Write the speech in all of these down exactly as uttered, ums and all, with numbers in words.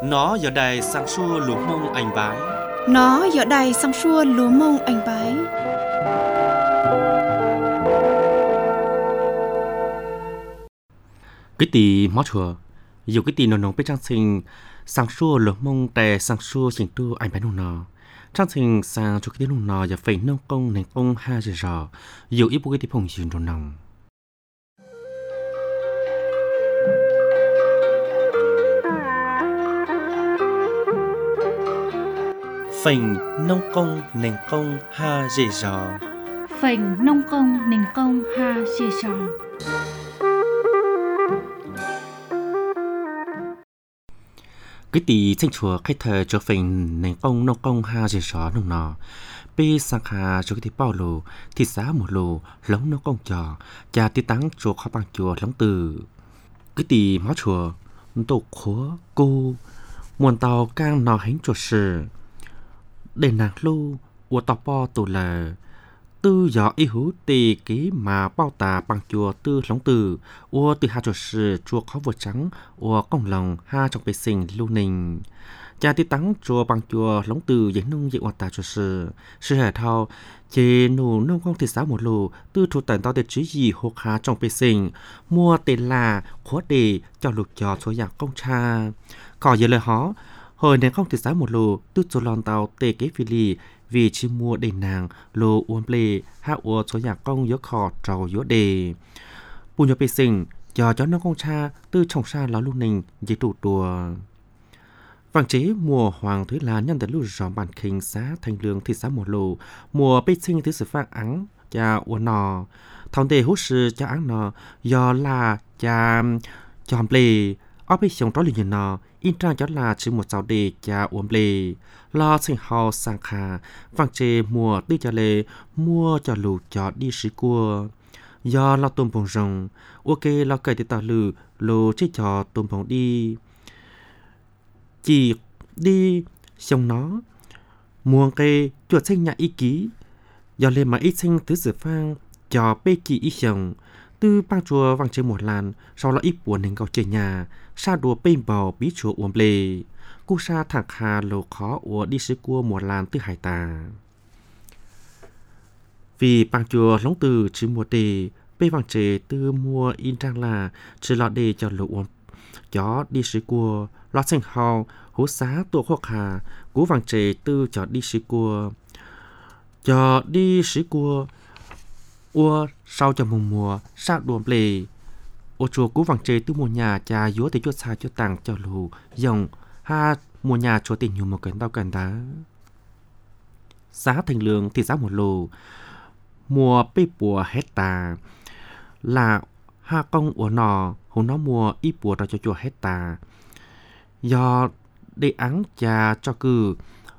Nó giờ đây sang xua lúa mông anh bái. Nó giờ đây sang xua lúa mông anh bái. Cái tì mót hùa, dù cái tì nó nông bên trang sinh sang xua lúa mông tè sang xua xin tu anh bái nông nọ. Trang sinh sang cho cái tiếng nông nọ giờ phải nông công nền công ha giờ rõ, dù ít bố cái tì phong dùn nông nông. Phình nông công nền công ha dễ rõ. Phình nông công nền công ha dễ rõ. Cái tỷ tranh chùa khai thờ cho phình nền công nông công ha dễ rõ nông nọ. Bê sang hà cho cái tỷ bao lù, thị xã một lù, lống nông công trò, cha tí tắng chùa khó bằng chùa lống từ. Cái tỷ máu chùa, tổ khóa cô, muôn tàu càng nọ hánh chùa sự. Để nàng lưu, ua tàu bò tù lờ, tư gió y hú tì ký mà bao tà bằng chùa tư lóng từ, ua từ hai chùa sự chùa khó vượt trắng, ua công lòng ha trong bề sinh lưu nình. Cha tí tắng chùa bằng chùa lóng từ giấy nông dị hoa tà chùa sự, sự hệ thao, chế nụ nông công thị xã một lù, tư thủ tần tao để trí gì hộp hà trong bề sinh, mua tên là khóa đề cho lục trò số dạng công cha. Có giờ lời hó, hồi nền không thị xã một lù, tư cho lòn tàu tê kế phi lì, vì chỉ mua đầy nàng lô uốn plê hạ ua số nhà công yếu khỏ trầu yếu đề. Bù nhớ bê sinh, cho chó nông công cha tư trọng xa lão lưu nình dễ tủ tùa. Vàng chế mùa hoàng thứ là nhân tới lưu gió bản khinh xá thành lương thị xã một lù, mùa bê sinh thứ sự phạt ắng cha uốn nò. Thòng đề hút sư cha ắng nò, do là cha chòm plê, ở bên sống đó là nhìn nò, in trang cho là chỉ một giáo đề cha uống lề, lo sinh hào sang khả, vàng chê mùa tư cho lề, mua cho lù cho đi sĩ cua. Do lo tôm bông rồng, ok lo cây thì tao lù, lù chế cho tôm bông đi. Chỉ đi xong nó, muôn cây chuột sinh nhà ý ký, do lên mà ít sinh thứ sự phang, cho bê kỳ ý xong. Tư bang chùa vang trên một làn, sau là ít buồn hình gạo chơi nhà, sa đùa bên bầu bí chùa uống lề, cu sa thẳng hà lồ khó ủa đi sứ cua một làn tư hải tà. Vì bang chùa lóng từ chứ mùa đề, bê vang chế tư mua in trang là chứ lọ đề cho lồ uống chó đi sứ cua, lọ xanh hào, hú xá tụa khoác hà, cú vang chế tư cho đi sứ cua, cho đi sứ cua. Ua sau cho mùa mùa sát đuông lề, ô chùa cú vàng chế từ mùa nhà cha yếu thì chuột xa chuột tàng cho lù dòng ha mùa nhà chúa tình nhiều một cái tao cần đá. Giá thành lương thì giá một lù, mùa bê bùa hết tà là ha công ủa nò hùng nó mùa ít bùa ra cho chùa hết tà. Do để áng cha cho cử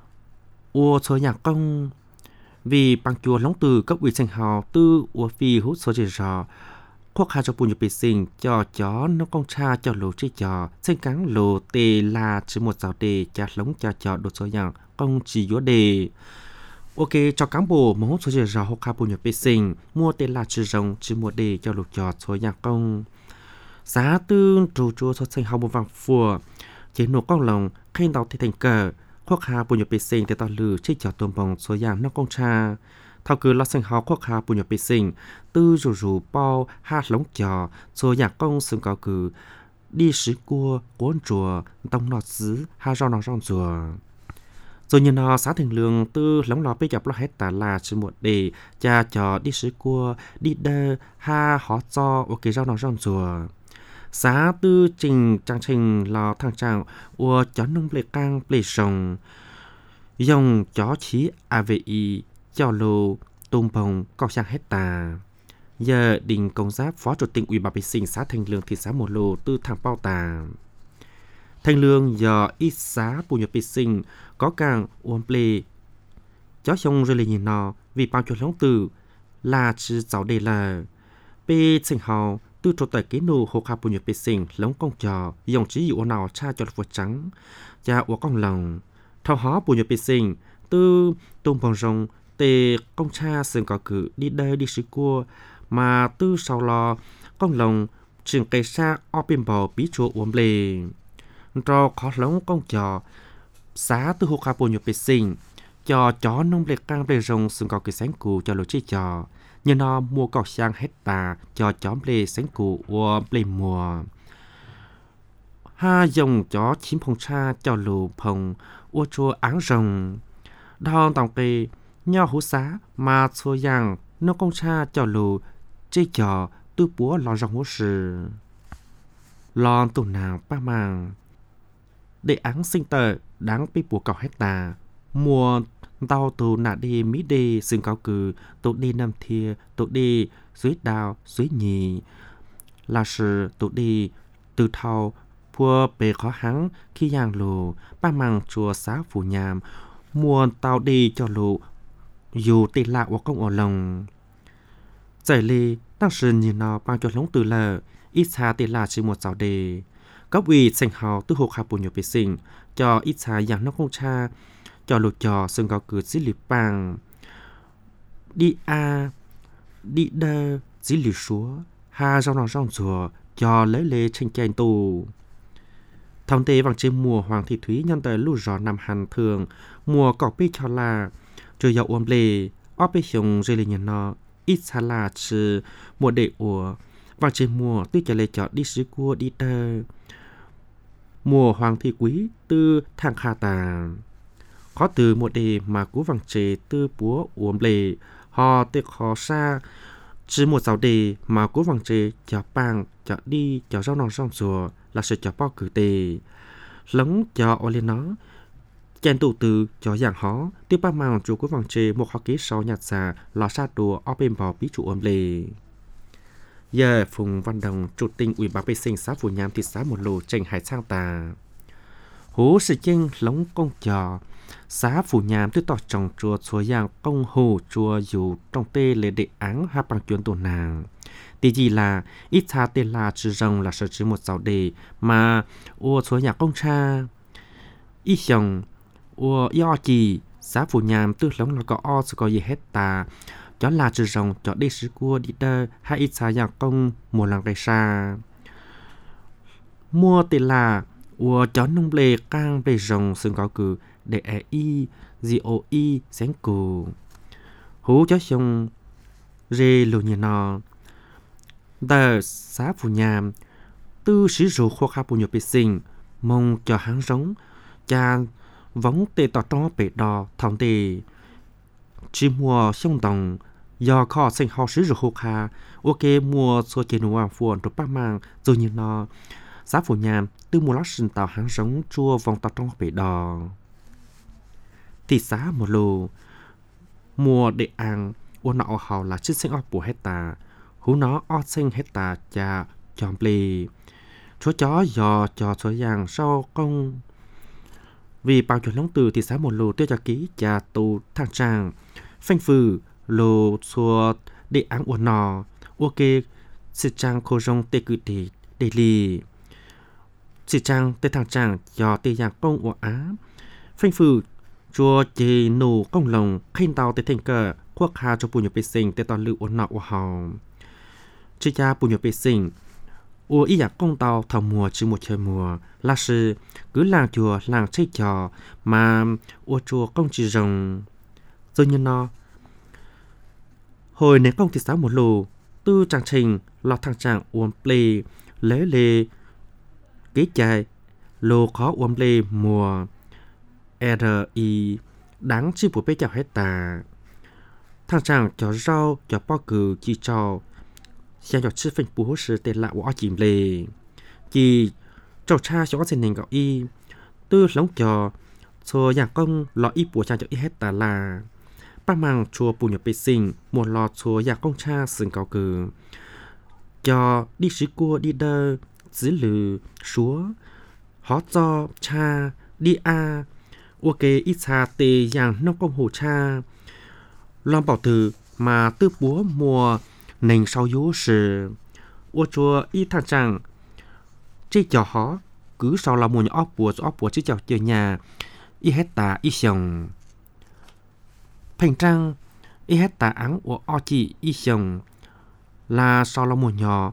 ua số nhà công. Vì bằng chùa lóng từ cấp ủy sinh hào tư ua phi hút số chế rò, khoác hà cho bùn nhập bề sinh cho chó nó con cha cho lô chế chó, sinh cắn lô tê là chỉ một giáo đề cha lóng cho chó đột số dạng công chỉ yếu đề. Ok cho cán bộ mà hút số chế rò khoác hà bùn nhập bề sinh, mua tê là chỉ rồng chỉ một đề cho lô chó số dạng công. Giá tư trù chua số sinh hào một vàng phùa, chế nổ con lòng khen đọc thì thành cờ. Khoác hà bùn nhập bề sinh để tạo lử chế cho tôm bông số dạng nó con cha. Thao cứ lo sinh hào khoác hà bùn nhập bề sinh, tư rủ rủ bao hát lóng trò, số dạng công xương cao cử, đi sứ cua, cuốn chùa, tông nọt xứ, hà rau nọ rong chùa. Rồi như nó xã thành lương tư lóng lò bê dọc lo hết tà là chứ một đề, cha trò đi sứ cua, đi đơ, ha hó cho, ok rau nọ rong chùa. Giá tư trình trang trình lò thang trạng ua chó nông lệ cang lệ sông dòng chó chí a vê i cho lô tôm bông cao sang hết tà. Giờ đình công giáp phó chủ tịch ủy ban bê sinh xã Thành Lương thị xã một lô tư thang bao tà. Thành Lương do ít xã bù nhập bê sinh có càng uống plê chó xong rồi lệ nhìn nó vì bao chuột lóng tử là chứ giáo đề là bê sinh hào tư trò tại kế nô hồ khá bùn nhập bê sinh lóng công trò dòng trí dụ nào cha cho vượt trắng cha ủa con lòng thao hó bùn nhập bê sinh tư tôm bông rồng tê công cha sừng có cử đi đây đi sứ cua mà tư sau lo con lòng trường cây xa ở bên bờ bí chùa uống lề rồi khó lống công cho xá từ hồ khá bồ nhục bê sinh cho chó nông lệ căng bê rồng xung có cái sáng cụ cho lỗ chế cho như nó mua cọc sang hết tà cho chó bê sáng cụ và bê mùa ha dùng chó chím phong cha cho lù phong ô chua áng rồng đòn tòng kê nho hú xá mà xô yang nó công cha cho lù chế cho tư búa lò rong hú sự lòn tù nàng ba màng để áng sinh tờ đáng bị bùa cọc hết tà mùa tàu tù nạ đi mỹ đi xương cáo cử tụ đi nam thia tụ đi dưới đào dưới nhì là sự tụ đi từ thao pua bề khó hắng khi giang lù ba màng chùa xá phủ nhàm mùa tàu đi cho lù dù tì lạ của công ở lòng giải ly đang sự như nó bằng cho lống từ lờ ít xa tì lạ chỉ một giáo đề cấp ủy sinh hào từ hồ khá bùn nhiều bế sinh cho ít xa dạng nó không cha cho lụt cho xương gạo cử dĩ lì bằng đi a đi đơ dĩ lì xúa ha rong rong rong rùa cho lấy lê tranh chanh tù thông tế bằng trên mùa hoàng thị thúy nhân tới lũ gió nằm hàn thường mùa cọc bê cho là trời dạo ôm lê ó bê hiong dây lê nhân nó ít xa là chứ mùa đệ ủa bằng trên mùa tư cho lê cho đi sứ cua đi tơ mùa hoàng thị quý tư thang kha tà khó từ một đề mà cú vàng chế tư búa uống lề họ tự khó xa chỉ một giáo đề mà cú vàng chế cho bang cho đi cho rau non rong rùa là sự cho bao cử tề lống cho ô lên nó chèn tụ từ cho dạng hó tiếp ba màng chủ cú vàng chế một họ ký sau nhạt xà lò xa đùa ở bên bò bí chủ uống lề giờ Phùng Văn Đồng chủ tịch ủy ban vệ sinh xã Phù Nham thị xã Một Lù tranh hải sang tà hú sự chênh lống công trò xã Phù Nham tư tỏ trồng chùa chùa giang công hồ chùa dù trong tê lệ đệ áng hạ bằng chuyến tổ nàng tí gì là ít xa tê là trừ rồng là sở chứ một giáo đề mà ô chùa nhà công cha ít chồng ô do chỉ xã Phù Nham tư lống là có o sự có gì hết tà cho là trừ rồng cho đi sứ cua đi đơ hay ít xa nhà công một lần cây xa mua tê là ô chó nông lệ cang bề rồng xương có cử để e y g o y sáng cù hú chó xong rê lù như nò tờ xã Phù Nham tư sử dụng khoa khá bù nhiều bê sinh mong cho hắn giống cha vóng tê tỏ tró bể đò thòng tê chỉ mùa xong đồng do khó sinh họ sử dụng khoa khá ok mùa xô chế nụ hoàng phuồn rồi bác mang rồi như nò xã Phù Nham tư mùa lót sinh tạo hắn giống chua vòng tỏ tró bể đò thị xã Một Lù mùa đệ ăn ô nọ hào là chiếc sinh ọc bùa hết tà hú nó ọc sinh hết tà cha chọn plì chúa chó dò cho số giang sau công vì bao chuẩn lông từ thị xã Một Lù tiêu cho ký cha tù thang trang phanh phừ lù xua đệ ăn ô nọ ok sự trang khô rong tê cự tỷ đề lì sự trang tê thang trang cho tê giang công ô á phanh phừ chùa chế nụ công lồng khen tàu tới thành cờ quốc hà cho bùi nhục bê sinh tới toàn lưu ổn nọ của họ chứ cha bùi nhục bê sinh ua ý giặc công tàu thảo mùa chứ một trời mùa là sự cứ làng chùa làng chơi trò mà ua chùa công chỉ rồng rồi như nó hồi nén công thị xã Một Lù tư trang trình lọt thằng trạng uống play lấy lê kế chạy lô khó uống play mùa R I đáng chi bùa bê chào hết tà thằng chàng cho rau cho bao cử chi cho xem cho chữ phanh bố sư tên lạ của chìm lề chỉ cho cha cho xin nền gạo y tư lóng cho cho nhà công lọ y bùa cha cho y hết tà là ba mang chùa bùa nhập bê sinh một lọ chùa nhà công cha sừng gạo cử cho đi sứ cua đi đơ dưới lử súa hó cho cha đi a ok ít xa tê giang nông công hồ cha lòng bảo từ mà tư búa mùa nền sau yếu sự ô chùa ít thang chẳng chỉ cho họ cứ sau là mùa ốc bùa ốc bùa chỉ cho chơi nhà ít hết tà ít sòng thành trăng ít hết tà áng của o chị ít sòng là sau là mùa nhỏ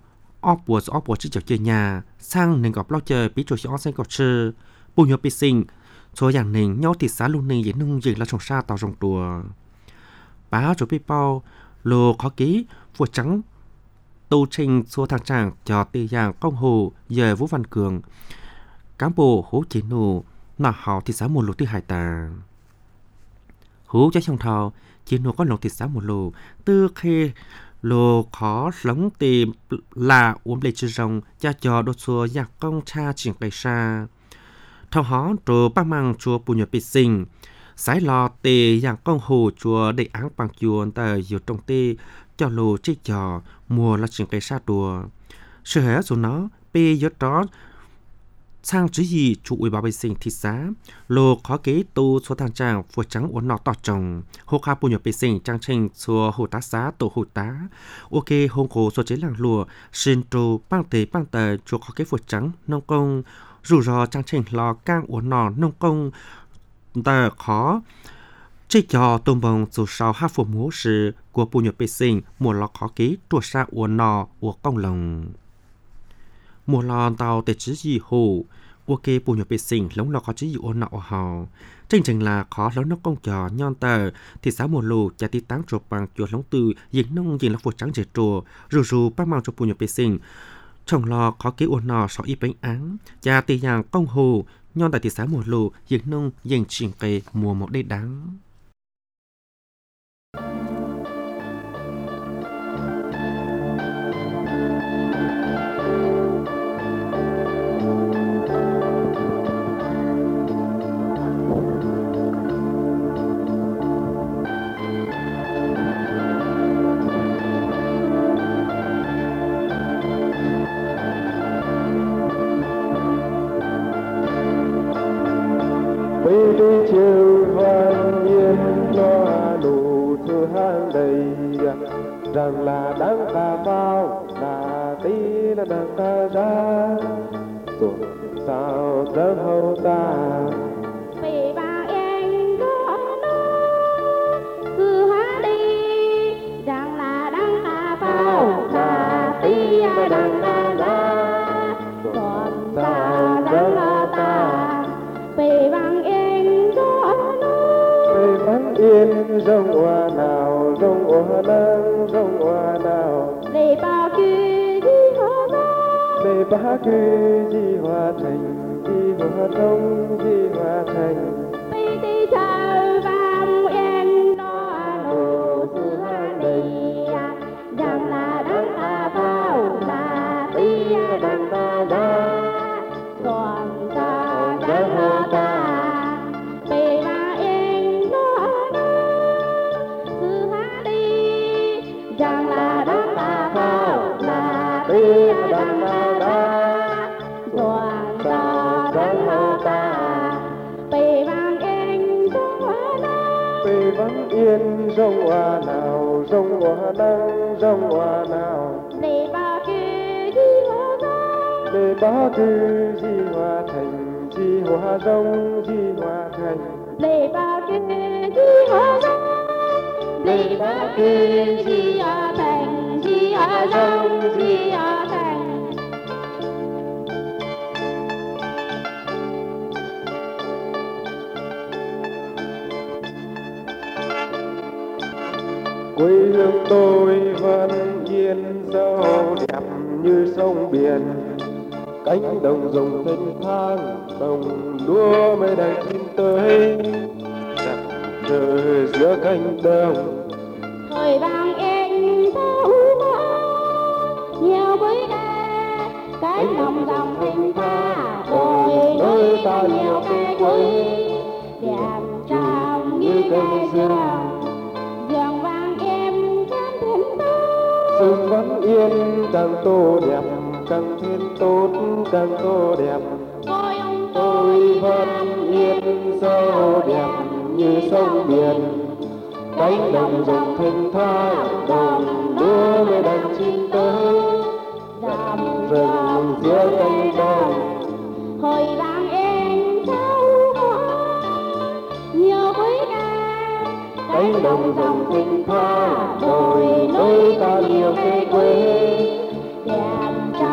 óp bùa óp bùa chỉ chở chơi nhà sang nên gặp lo chơi bí trôi óp sen cọt chư bù nhớ bị sinh số dạng nên nhau thì xá luôn nên dễ nung gì là trồng sa tàu trồng đùa báo cho bị bao lô khó ký vua trắng tu trình số thằng chàng cho tư dạng công hồ về Vũ Văn Cường cán bộ hố chế nụ nọ họ thì xá một lô tư hải tà hú cho trong thao chế nụ có lòng thì xá một lô tư khi lô khó sống tìm là uống lấy chữ rồng cha cho đột xua giặc công cha triển cây xa thao hó trồ ba mang chùa bù nhật bị sinh sái lò tê giặc công hồ chùa để áng bằng chuồn tại nhiều trong tê cho lô trích trò mùa là triển cây xa đùa sự hẻ dù nó bê gió đó sang chứ gì chủ ủy bảo vệ sinh thị xã lô khó kế tu số thằng chàng vừa trắng uốn nọ tọt trồng hô kha bù nhật vệ sinh trang trình xua hồ tá xá tổ hồ tá ok hôn cổ số chế làng lùa xin trù băng tế băng tờ chùa khó kế vừa trắng nông công rủ rò trang trình lò cang uốn nọ nông công tờ khó chỉ cho tôm bông dù sau hai phụ múa sự của bù nhật vệ sinh mùa lò khó kế trùa xa uốn nọ của công lồng mùa lò tàu để chứ gì hồ ok bù nhật vệ sinh lống lò khó chứ gì ôn nọ hào chân trình là khó lớn nó công trò nhon tờ thì xã mùa lù chả tí táng trộp bằng chuột lống từ dính nông dính là phụ trắng dễ trùa rù rù bác mang cho bù nhật vệ sinh trồng lò khó kế ôn nọ so y bánh áng chả tí nhàng công hồ nhon tại thị xã mùa lù dính nông dính chỉnh kề mùa một đây đáng rằng là đáng ta bao là tí là đáng ta ra rồi sao dám hầu ta vì ba em có nó cứ hát đi rằng là đáng ta bao là tí là đáng ta ra còn sao dám hầu ta vì bằng em có nó vì bằng yên rong hoa nào rong hoa nắng rong hoa nào để bao cứ đi hoa đó để bao cứ đi hoa thành đi hoa đông đi hoa thành đi đi chờ vang em nó nụ sự hát đi rằng là đáng ta bao là tí đáng ta ra còn ta đáng hầu ta vì mà em nó sự hát đi rằng là đáng ta bao là tí đáng ta ra còn ta đáng hầu ta vì vang em nó vì vắng yên rong hoa nào rong hoa nắng rong hoa nào để bao cứ đi hoa đó để bao cứ di hoa thành di hoa rong di hoa thành để bao cứ đi hoa đó để bao cứ đi hoa thành đi hoa rong đi hoa thành quê hương tôi vẫn yên dâu đẹp như sông biển cánh đồng rồng thênh thang đồng lúa mới đang chín tới đẹp trời giữa cánh đồng thời vang em thấu có nhiều với ta cái lòng dòng thênh tha đồi núi ta nhiều cây quế đẹp trong như cây dương dường vang em thêm thêm tốt rừng vẫn yên càng tô đẹp càng thêm tốt càng tô đẹp ngôi ông tôi vẫn yên dâu đẹp như sông biển cánh đồng rồng thênh thang đồng lúa mới đang chín tới dòng rừng giữa cánh đồng hồi vang em thấu có nhiều với ta cánh đồng rồng thênh thang đồi núi ta nhiều cây quế đẹp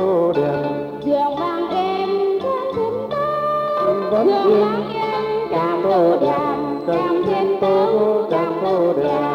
tô đèn giường vàng em trong thiên tơ vẫn giường yên vàng em trong tô đèn trong thiên tơ trong tô đèn.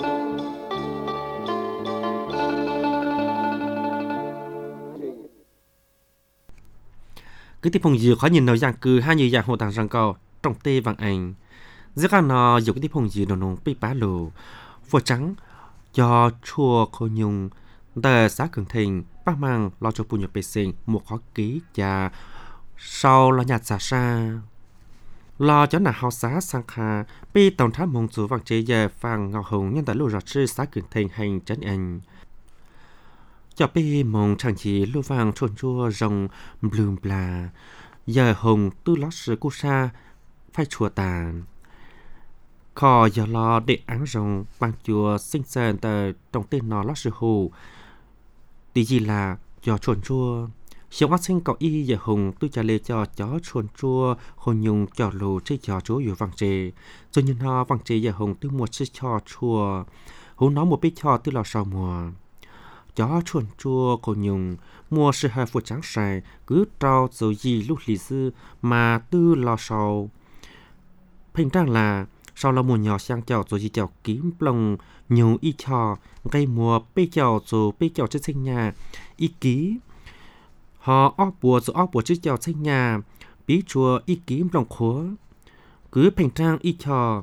Cứ tiếp phong dừa khó nhìn nào dạng cư hai như dạng hồ tàng răng cầu trong tê vàng ảnh. Giữa các nó dù cái tiếp phong dừa nồng nồng bê bá lù. Phổ trắng cho chua khô nhung tờ xã cường thành bác mang lo cho bùi nhập bê sinh một khó ký và sau lo nhạt giả xa. Lo cho nà hào xá sang khá bê tổng tháp mong chú vàng chế giờ vàng ngọc hồng nhân tại lù rõ sư xã cường thành hành trấn ảnh. Cho bê mong chẳng chỉ lưu vàng trồn chua rồng blum bla giờ hồng tư lót sư cô sa phai chùa tàn khó giờ lo để án rồng bằng chùa sinh sơn tờ trong tên nó lót sư hồ tí gì là cho trồn chua Siêu ngắt sinh có y giờ hồng tư trả lời cho chó trồn chua hồn nhung cho lù chơi cho chúaอยู่vàng trề rồi nhìn họ vàng trề giờ hồng tư một chiếc cho chua hú nó một bít cho tư lò sau mùa chó chuồn chua cổ nhung mua sự hài phụ trắng sài cứ trao rồi gì lúc lì sư mà tư lo sau hình trang là sau là mùa nhỏ sang chào rồi gì chào kiếm plong nhiều y cho gây mùa bê chào rồi bê chào trên sinh nhà y ký họ óc bùa rồi óc bùa trên chào sinh nhà bí chùa y kiếm plong khóa cứ hình trang y cho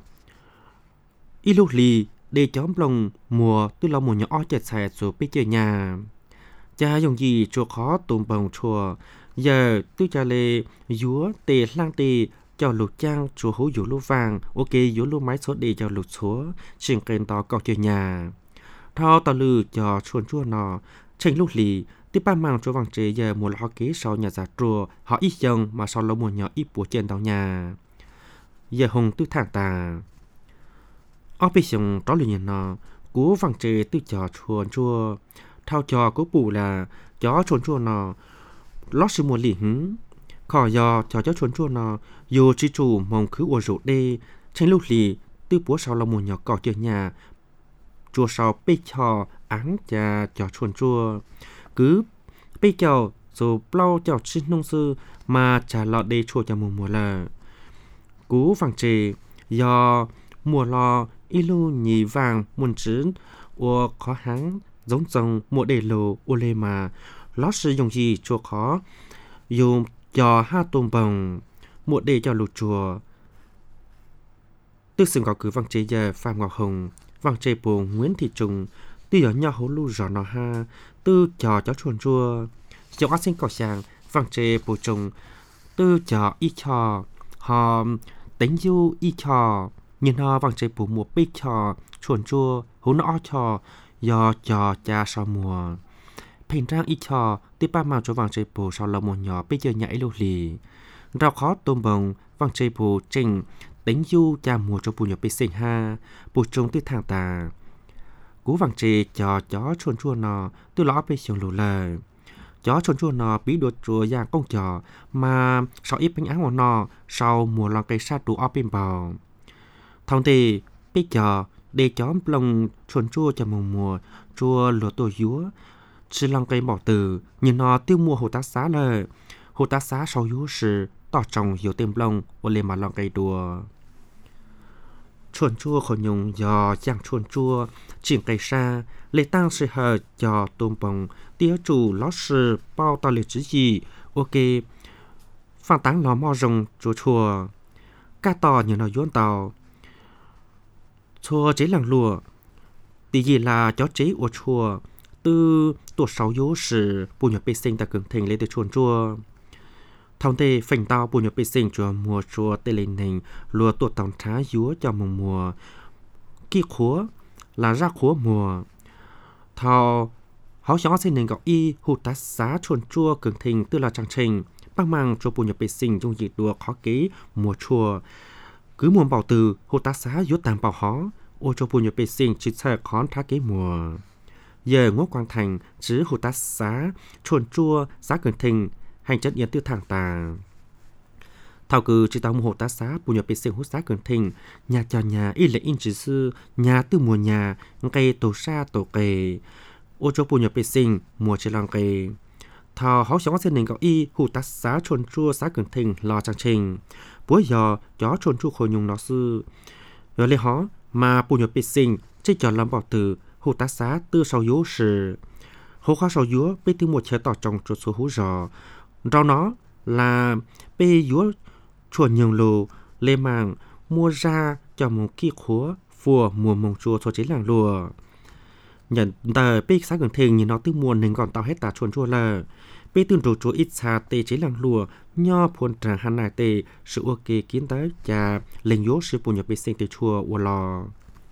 y lúc lì để chóm lòng mùa tư lo mùa nhỏ ó chẹt xài rồi biết chơi nhà cha dùng gì chùa khó tùm bồng chùa giờ tư cha lê dúa tề lang tề cho lục trang chùa hú dũ lũ vàng ok dũ lũ máy số để cho lục số chuyện kèn to cọc chơi nhà thao tao lư cho chuồn chua nọ tranh lúc lì tiếp ba mang cho vàng chế giờ mùa lo kế sau nhà giả chùa họ ít dòng mà sau lo mùa nhỏ ít bùa trên tàu nhà giờ hồng tư thẳng tà ở bên sông đó là nhìn nó cú vàng trề tư chó chuồn chua thao chó cú bù là chó chuồn chua nó lót sự mùa lì hứng khỏi do chó chó chuồn chua nó dù chỉ chủ mong cứ uổng rượu đê tranh lúc lì tư búa sau là mùa nhỏ cỏ chơi nhà chua sau bê chó áng cha chó chuồn chua cứ bê chó rồi bao chó trên nông sư mà trả lọ đê chua cho mùa mùa là cú vàng trề do mùa lò ilu nhì vàng muôn trứng của khó háng giống dòng mùa đề lồ ô lê mà lót sử dụng gì chùa khó dùng cho ha tôm bồng mùa đề cho lụt chùa tư sừng có cứ vàng chế giờ Phạm Ngọc Hồng vàng chế bồ Nguyễn Thị Trùng tư ở nhà hấu lưu rõ nó ha tư cho cháu chuồn chua cho ác sinh cỏ sàng vàng chế bồ trùng tư cho y cho họ tính du y cho nhìn họ vàng chế bù một bít cho chuồn chua hú nó cho do cho cha sau mùa hình trang ít cho tiếp ba màu cho vàng chế bù sau là một nhỏ bây giờ nhảy lù lì rau khó tôm bồng vàng chế bù trình tính du cha mùa cho bù nhỏ bê sinh ha bù trông tư thang tà cú vàng chế cho chó chuồn chua nó tư lõ bê xong lù lờ chó chuồn chua nó bí đột chùa giang công chó mà sau ít bánh áo của nó sau mùa lòng cây sát đủ ốp bên bào thông thì biết cho để chóm lông chuồn chua cho mùa mùa chua lúa tổ dúa chỉ lòng cây bỏ từ nhìn nó tiêu mua hồ tá xá lời hồ tá xá sau dúa sự tỏ trồng hiểu tên lông và lên mà lòng cây đùa chuồn chua khỏi nhung do giang chuồn chua chỉnh cây xa lấy tăng sự hờ cho tôm bồng tía chủ lót sự bao tao liệt chữ gì ok phản táng nó mò rồng chua chua ca tỏ như nó dốn tàu chua chế làng lùa tí gì là chó chế của chua từ tuổi sáu yếu sử bù nhập bê sinh ta cường thành lấy từ chuồn chua thông tê phành tao bù nhập bê sinh chùa mùa chua tê lên hình lùa tuổi tổng trá yếu cho mùa mùa kỳ khúa là ra khúa mùa thao họ chó xin nền gọc y hụt tá xá chuồn chua cường thành tư là trang trình băng mang cho bù nhập bê sinh trong dịp đùa khó kế mùa chua cứ mùa bảo từ hồ tá xá yếu tàng bảo hó ô cho bù nhập bê sinh chỉ sợ khón thá kế mùa giờ ngô quang thành chứ hồ tá xá chuồn chua xá cường thành hành chất yên tư thẳng tà thảo cử chỉ tao một hồ tá xá bù nhập bê sinh hút xá cường thành nhà cho nhà y lệ in chỉ sư nhà tư mùa nhà cây tổ sa tổ kề ô cho bù nhập bê sinh mùa chỉ lòng kề thọ họ sống trên nền gạo y hủ tá xá trồn chua xá cường thình lò trang trình búa giò gió trồn chua khổ nhung nó sư rồi lấy họ mà bùn nhột bị sinh chỉ cho làm bỏ từ hủ tá xá tư sau yếu sự hủ khoa sau yếu bị từ một chế tỏ trong chuột số hủ giò rau nó là bị yếu chuột nhung lù lê màng mua ra cho một kỳ khóa phùa mùa mông chua cho chế làng lùa nhận tờ bị xá cường thình nhìn nó từ muôn nên còn tao hết tà chuồn chua là bị tương trù chua ít xa tê chế làng lùa nho phun tràng hàn nài tê sự ok kiến tới và lên yếu sự bùn nhập bị sinh tê chua ua lò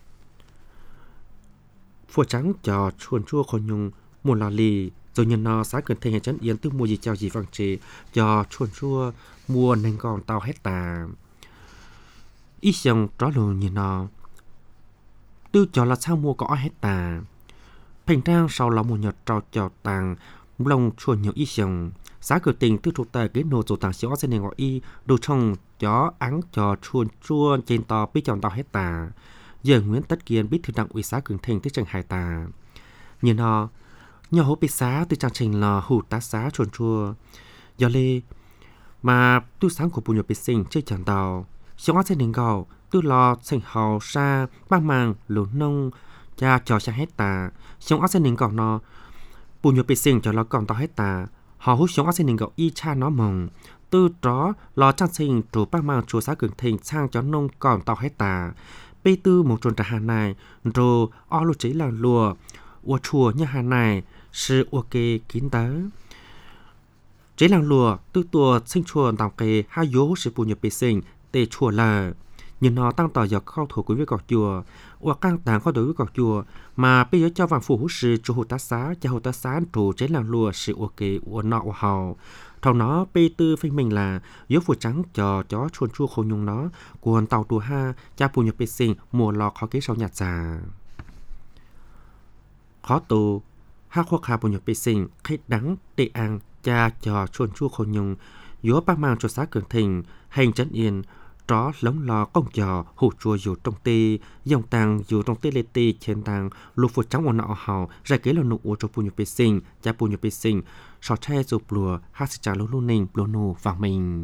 phùa trắng cho chuồn chua khổ nhung một lò lì rồi nhìn nó xá cường thình hay chấn yên từ mua gì chào gì vang chế cho chuồn chua mua nên còn tao hết tà ít xong đó luôn nhìn nó tư cho là sao mua có hết tà thành trang sau là một nhật trao chào tàng lông chua nhiều ít xong giá cửa tình tư trụ tài cái nô chỗ tàng xóa trên nền gọi y đồ trong chó áng cho chuồn chua trên to biết chọn tao hết tà giờ Nguyễn Tất Kiên biết thư đặng ủy xã cường thành tới chẳng hài tà nhìn nó nhỏ hố bị xá từ trang trình là hủ tá xá chuồn chua giờ lê mà tư sáng của bùn nhật bị sinh chơi chẳng tàu xóa trên nền gạo tư lò thành hào sa băng màng lúa nông cha cho sang hết tà sống ở trên nền gạo nó bùn nhựa bị sinh cho nó còn to hết tà họ hút sống ở trên nền gạo y cha nó mồng tư đó lò trang sinh chủ băng màng chủ xã cường thịnh sang cho nông còn to hết tà bê tư một trồn trà hà này rồi o lô chế làng lùa ua chùa như hà này sự ok kín tớ chế làng lùa tư tua sinh chùa tàu kê hai yếu sự bùn nhựa bị sinh tê chùa là nhưng nó tăng tỏ dọc khâu thủ của với cọc chùa hoặc căng tàng có đối với cọc chùa mà bây giờ cho vàng phủ hút sự chủ hồ tá xá cho hồ tá xá chủ chế làng lùa sự ok của nọ của hào thầu nó bê tư phanh mình là yếu phủ trắng cho chó chuồn chua khổ nhung nó cuốn tàu đùa ha cha bù nhập bê sinh mùa lọ khó kế sau nhạt già khó tù ha khoác hà bù nhập bê sinh khách đắng tệ ăn cha cho chuồn chua khổ nhung yếu bác mang cho xã cường thình hành trấn yên đó lóng lò công trò hủ chua dù trong tê dòng tàng dù trong tê lê tê trên tàng lục phụ trắng của nọ hào ra kế là nụ cho bù nhập bê sinh cha bù nhập bê sinh sọ tre dù plùa hát xịt trà lô lô ninh plô nô vàng mình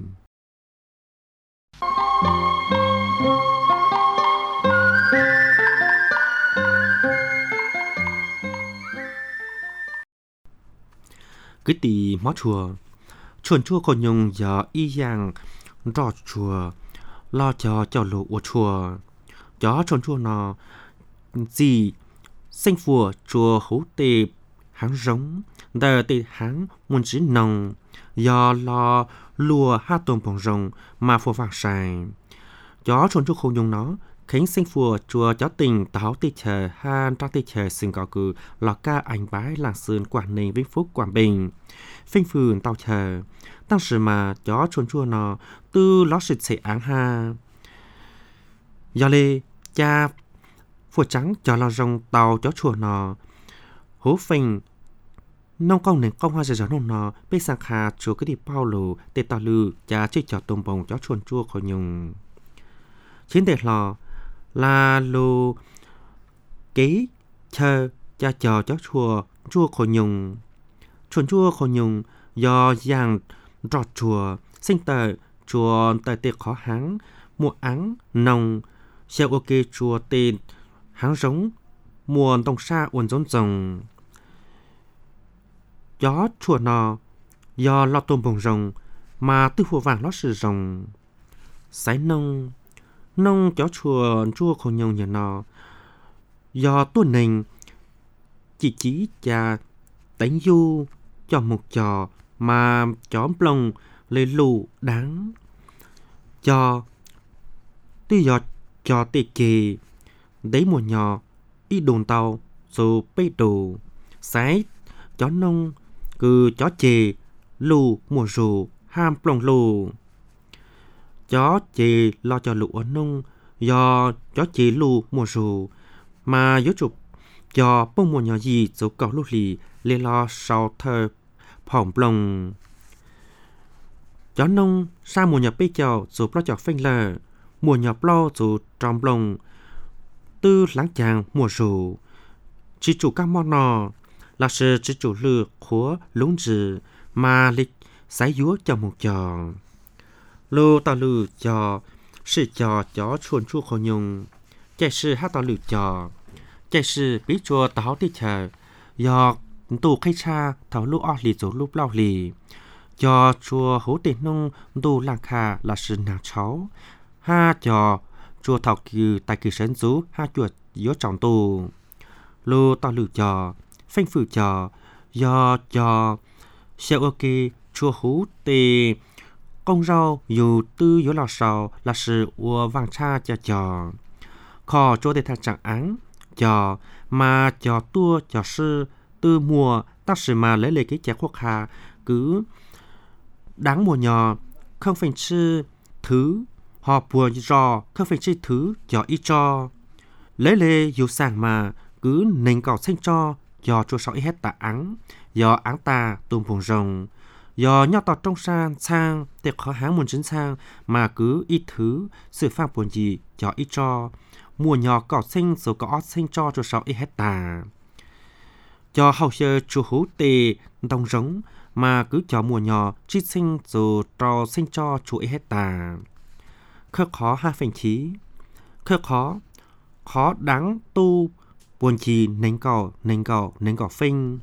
cứ tì mó chùa chuồn chua còn nhung giờ y giang rõ chùa lo cho cho lũ của chùa chó chuồn chua nó gì sinh phùa chùa hữu tề háng giống đờ tề háng muốn chỉ nồng do lo lùa hai tuần bồng rồng mà phùa vàng xài chó chuồn chua không nhung nó khánh sinh phùa chùa chó tình táo tê chờ han ra tê chờ sinh có cử lò ca ảnh bái làng sơn quảng ninh vĩnh phúc quảng bình phinh phường tàu chờ当时嘛chó chuồn chua nó tư ló sự sẽ áng ha giờ lê cha phùa trắng cho lo rồng tàu chó chùa nó hố phình nông công nền công hoa giờ giờ nông nó bê sang hà chúa cái đi bao lù tê tàu lư cha chơi trò tôm bồng chó chuồn chua khỏi nhung chiến đề lò là lù ký chờ cha trò chó chùa chua khỏi nhung chuồn chua khỏi nhung do giang rọt chùa sinh tờ chùa tờ tê khó háng mùa áng nồng xeo ok chùa tê háng giống mùa đông xa uốn giống rồng gió chùa nò do lo tôm bồng rồng mà tư phù vàng nó sử rồng sái nông nông chó chùa chua không nhung nhà nò do tuần nình chỉ chỉ cha đánh du cho một trò mà chó plong lấy lù đáng cho tuy giọt cho tê kì đấy mùa nhỏ đi đồn tàu rồi bê đồ sái chó nông cứ chó chè lù mùa rù ham plong lù chó chè lo cho lũ ở nông do chó chè lù mùa rù mà yếu chụp cho bông mùa nhỏ gì rồi cầu lù lì lê lo sau thơ phỏng plong chó nông sa mùa nhỏ bê chào rồi lo cho phanh lờ mùa nhỏ lo rồi trong plong tư láng chàng mùa rù chỉ chủ các món nọ là sự chỉ chủ lừa khóa lúng trừ mà lịch sái dúa cho một trò lô tao lử cho sự trò chó chuồn chua khổ nhung chạy sự hát tao lử trò chạy sự bí chùa tao đi chờ do tù khai cha thảo lúc o lì rồi lúc lao lì cho chùa hố tiền nông tù làng khà là sự nàng cháu ha cho chùa thảo kỳ tại kỳ sến rú ha chuột yếu trọng tù lô tao lử trò phanh phử trò do cho xe ok chùa hú tì công rau dù tư yếu lò sầu là sự ua vàng cha cho trò khó chỗ để thằng chẳng án cho mà cho tua cho sư tư mùa tác sự mà lấy lấy cái chè khoác hà cứ đáng mùa nhỏ không phải chư thứ họ buồn rò không phải chư thứ cho ít cho lấy lê dù sàng mà cứ nền cỏ xanh cho do chua sỏi hết tạ ắng do áng ta tôm phồng rồng do nhau tọt trong sang sang để khó háng muốn chính sang mà cứ ít thứ sự phang buồn gì cho ít cho mùa nhỏ cỏ xanh rồi cỏ xanh cho chua sỏi hết tạ cho hậu sơ chua hú tê đồng giống mà cứ cho mùa nhỏ chi sinh rồi cho sinh cho chua hết tạ khớp khó hai phần khí khớp khó khó đáng tu buồn chi nén cỏ nén cỏ nén cỏ phinh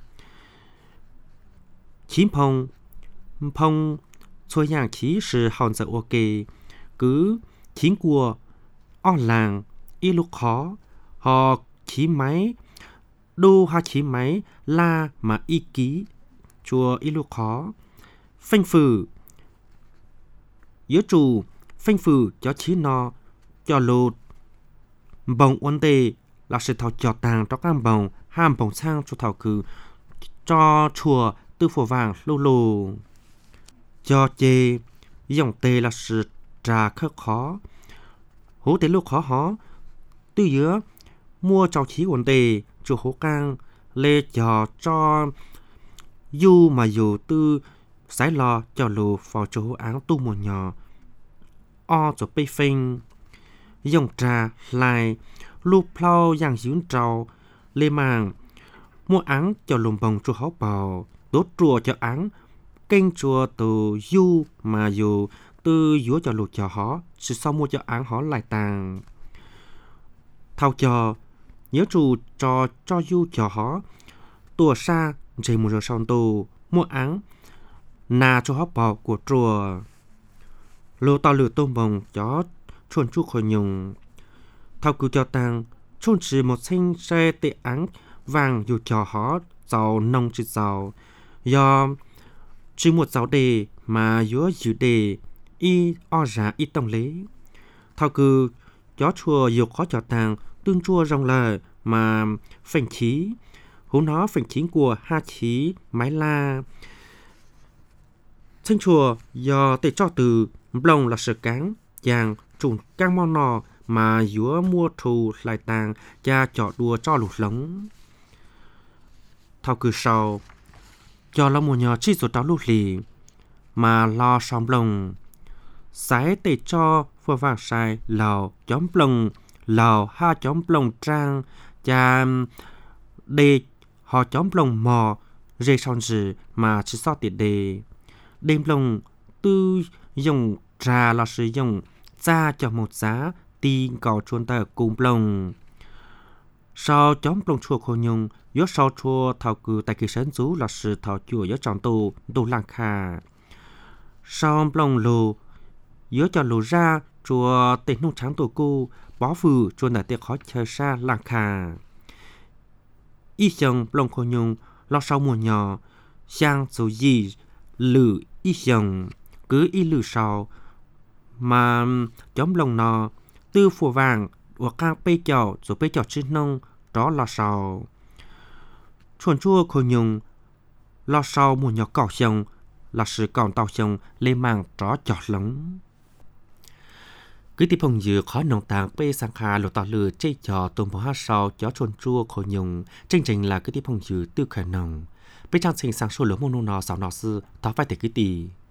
chín phong phong xuôi yang khí sự hòn sợ ok cứ chín cua o làng y lúc khó họ khí máy đô ha khí máy la mà y ký chùa y lúc khó phanh phử yếu chủ phanh phử cho chí no cho lột bồng ôn tê là sự thảo cho tàng cho các bồng ham bồng sang cho thảo cử cho chùa tư phổ vàng lô lô cho chê dòng tê là sự trà khớp khó hố tê lúc khó hó tư giữa mua cho khí ổn tê chùa hố cang lê cho cho du mà dù tư sái lo cho lù vào chỗ áng tu một nhỏ o cho bê phênh dòng trà lại lù plau dạng dưỡng trào lê màng mua áng cho lùm bồng chùa hó bào đốt chùa cho áng kênh chùa từ du mà dù tư dúa cho lù cho hó sự sau mua cho áng hó lại tàng thao cho nhớ chủ cho cho du cho hó tua xa dây một giờ sau tù mua áng nà cho hó bào của chùa lô tao lửa tôm bồng chó chuồn chu khỏi nhung thao cứ cho tàng chôn chỉ một sinh xe tệ áng vàng dù cho hó giàu nông chỉ giàu do chỉ một giàu đề mà giữa dự đề y o ra y tông lấy thao cứ chó chùa dù khó cho tàng tương chua rong lời mà phành khí hú nó phành khí của ha khí mái la sinh chùa do tệ cho từ lồng là sự cáng chàng trùng cang mon nò mà giữa mua thù lại tàng cha chọ đùa cho lụt lống thao cứ sau cho là một nhỏ chi số tráo lụt lì mà lo xóm lồng sái tệ cho vừa vàng sai lào chóm lồng lào ha chóm lồng trang cha đề họ chóm lồng mò rê son gì mà chỉ so tiệt đề đêm lồng tư dùng trà là sử dụng ra cho một giá tin cầu chuồn tờ cùng lồng sau chóm lồng chùa khổ nhung yếu sau chùa thảo cử tại kỳ sến rú là sự thảo chùa yếu trọng tù tù làng khà sau lồng lù yếu cho lù ra chùa tỉnh nông trắng tổ cu bó phừ chùa nở tiệc khó chờ xa làng khà y chồng lồng khổ nhung lo sau mùa nhỏ sang số gì lử y chồng cứ y lử sau mà chóm lồng nò tư phù vàng hoặc các bê chảo rồi bê chảo trên nông đó là sau chuồn chua khổ nhung lo sau mùa nhỏ cỏ sông là sự còn tàu sông lên màng chó chọt lống cứ tiếp phong dự khó nông tàng bê sang kha lột tàu lừa chơi trò tôm bò hát sau chó chuồn chua khổ nhung chương trình là cứ tiếp phong dự tư khởi nồng bê trang sinh sang số lớn môn nô nò sáu nò sư tao phải để cái tì